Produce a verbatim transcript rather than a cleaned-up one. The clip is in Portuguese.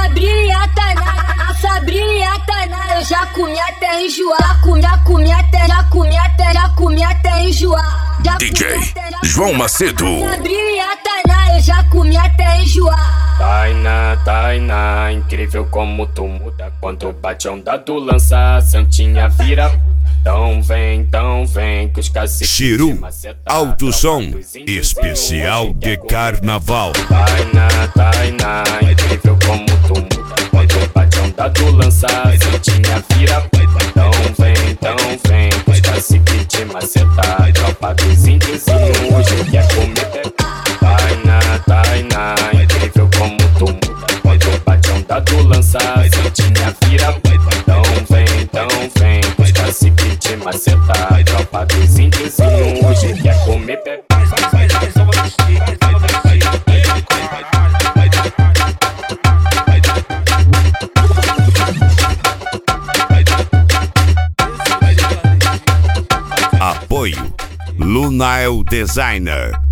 Sabrinha Tainá, a Sabrinha Tainá, eu já comi até enjoar, comi, já comi até, já comi até, já comi até enjoar. Já D J João Macedo. Sabrinha Tainá, eu já comi até enjoar. Tainá, Tainá, incrível como tu muda quando bate a onda do lança, a santinha vira. Então vem, então vem, que os caciques Chiru, alto som, especial de carnaval. Tainá, Tainá, incrível como tu muda quando bate a onda do lança, a santinha vira. Então vem, então vem, que os caciques te macetar. Tropa dos índios e hoje quer comer. Tainá, Tainá, incrível como tu muda quando bate a onda do lança, a santinha vira. Então vem, então vem, que os caciques te macetar. Tropa dos índios e hoje quer comer. Apoio Lunael Designer.